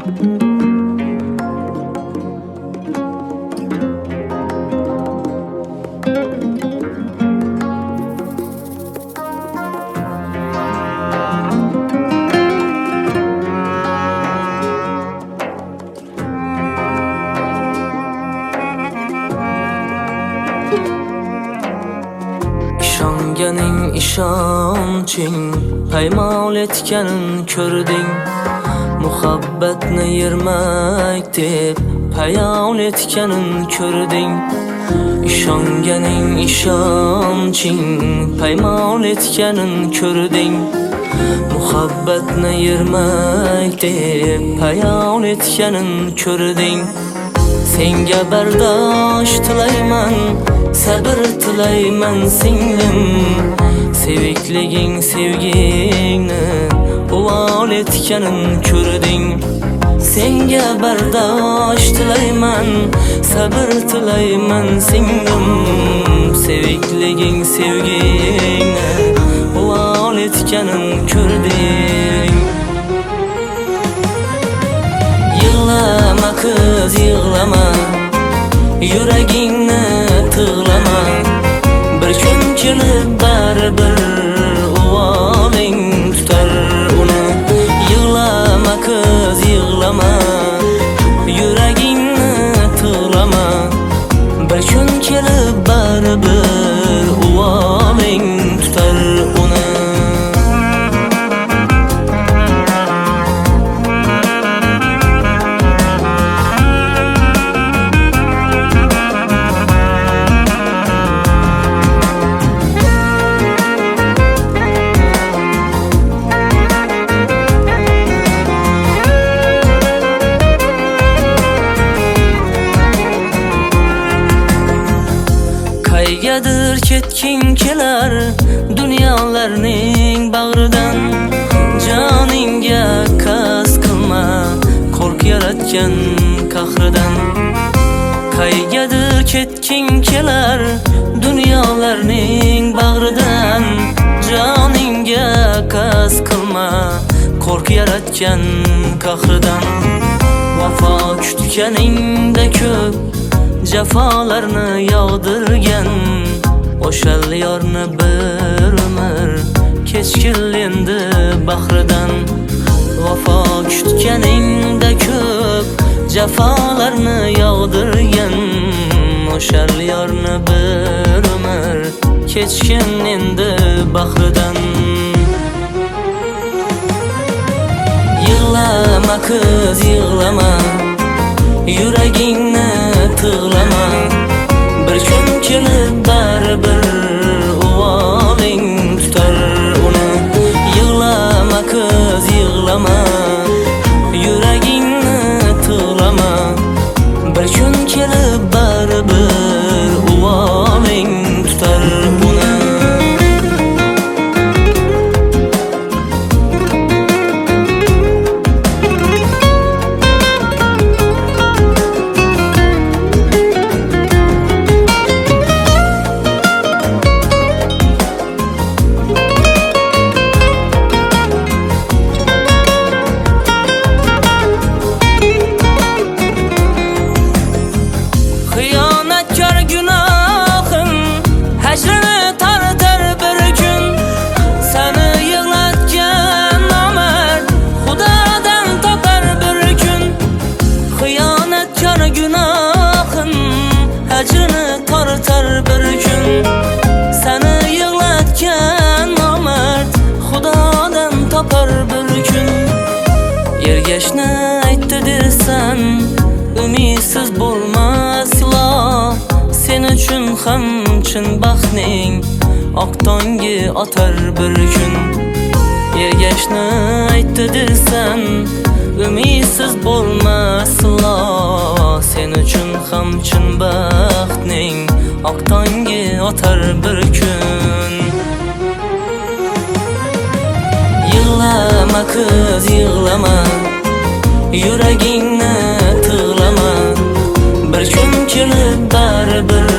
İşonganing ishonching paymol etganin ko'rding. Muhabbatni yermak deb payol etganin ko'rding. İşonganing ishonching paymol etganin ko'rding. Muhabbatni yermak deb payol etganin ko'rding. Senga bardosh tilayman, sabr tilayman singlim. Sevikliging sevgingni uvol etganin ko'rding. Senga bardosh tilayman, sabr tilayman singlim. Sevikliging sevgingni uvol etganin ko'rding. Yig'lama qiz yig'lama, yuragingni tig'lama. Bir kun kelib baribir uvoling tutar uni. Yig'lama qiz yig'lama, yuragingni tig'lama. Bir kun kelib baribir uvoling tutar uni. Qaygadir ketging kelar dunyolarning bag'ridan. Joningga qasd qilma, qo'rq yaratgan qahridan. Qaygadir ketging kelar dunyolarning bag'ridan. Joningga qasd qilma, qo'rq yaratgan qahridan. Vafo kutganingda ko'p jafolarni yog'dirgan. O'shal yorni bir umr kechgil endi bahridan. Vafo kutganingda ko'p jafolarni yog'dirgan. O'shal yorni bir umr kechgin endi bahridan. Yig'lama qiz yig'lama, yuragingni tig'lama. Bir kun kelib baribir uvoling tutar uni. Yig'lama qiz yig'lama, yuragingni tig'lama. Bir kun kelib baribir uvoling tutar uni. Xiyonatkor gunohim hajrini tortar bir kun. Seni yig'latgan nomard Xudodan topar bir kun. Xiyonatkor gunohim hajrini tortar bir kun. Seni yig'latgan nomard Xudodan topar bir kun. Ergashni aytdi dersan umidsiz bo'lmas lo. Sen uchun ham chin baxtning oq tongi otar bir kun. Ergashni aytdi dersan umidsiz bo'lmas lo. Sen uchun ham chin baxtning oq tongi otar bir kun. Yig'lama qiz yig'lama, yuragingni tig'lama. Bir kun kelib baribir